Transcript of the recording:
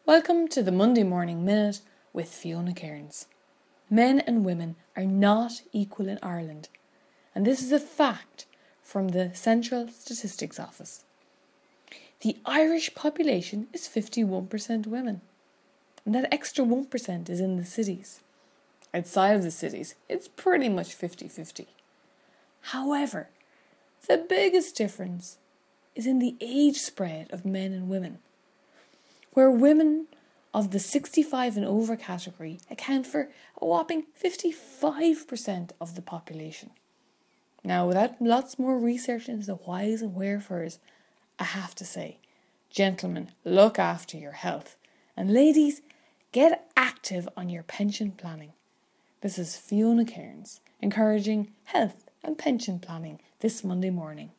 Welcome to the Monday Morning Minute with Fiona Cairns. Men and women are not equal in Ireland, and this is a fact from the Central Statistics Office. The Irish population is 51% women, and that extra 1% is in the cities. Outside of the cities, it's pretty much 50-50. However, the biggest difference is in the age spread of men and women, where women of the 65 and over category account for a whopping 55% of the population. Now, without lots more research into the whys and wherefores, I have to say, gentlemen, look after your health. And ladies, get active on your pension planning. This is Fiona Cairns, encouraging health and pension planning this Monday morning.